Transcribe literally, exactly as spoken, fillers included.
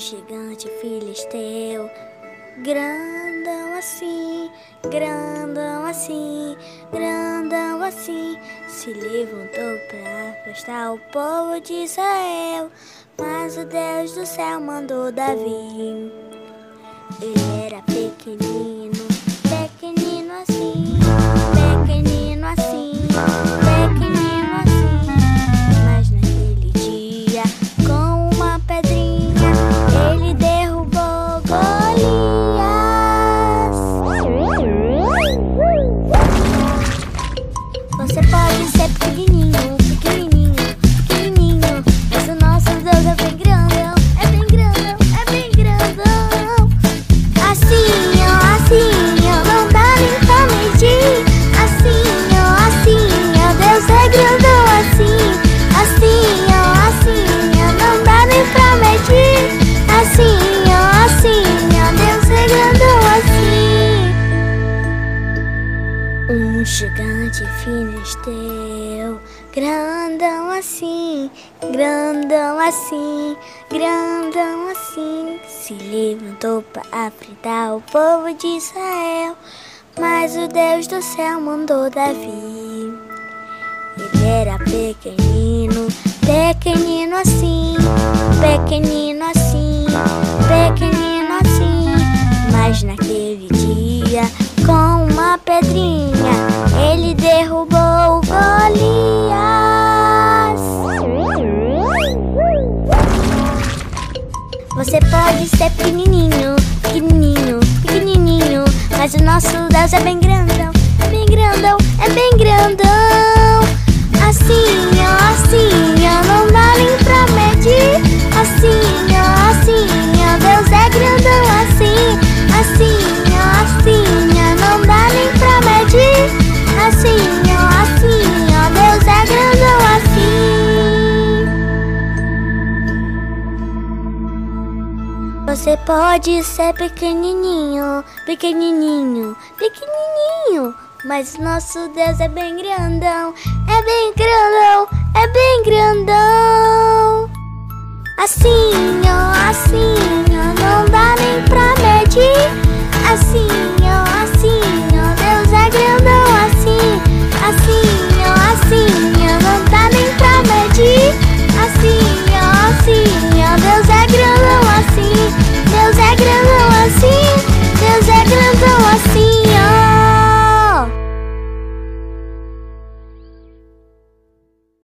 gigante filisteu, grandão assim, grandão assim, grandão assim, se levantou para afastar o povo de Israel. Mas o Deus do céu mandou Davi. Ele era pequenino, pequenino assim, pequenino assim, pequenino assim. Mas naquele dia, com uma pedrinha, ele derrubou Golias. Você pode ser pequenininho, pequenininho, pequenininho, mas o nosso Deus é bem grandão, é bem grandão, é bem grandão. Assim, ó, assim, ó, não dá nem pra medir. Assim, ó, assim, ó, Deus é grandão assim. Assim, ó, assim, ó, não dá nem pra medir. Assim, ó, assim, ó, Deus é grandão assim. Um gigante filisteu, grandão assim, grandão assim, grandão assim, se levantou para enfrentar o povo de Israel. Mas o Deus do céu mandou Davi. Ele era pequenino, pequenino assim, pequenino assim, pequenino assim. Mas naquele dia, com uma pedrinha, ele derrubou Golias. Você pode ser pequenininho, pequenininho, pequenininho, mas o nosso Deus é bem grandão, é bem grandão, é bem grandão. Assim, ó, assim, ó, não dá nem pra medir. Assim, ó, assim, ó, Deus é grandão assim. Assim, ó, assim, ó, não dá nem pra medir. Assim, ó, assim, ó, Deus é grandão assim. Você pode ser pequenininho, pequenininho, pequenininho, mas nosso Deus é bem grandão, é bem grandão, é bem grandão. Assim, ó, assim, ó, não dá nem pra medir.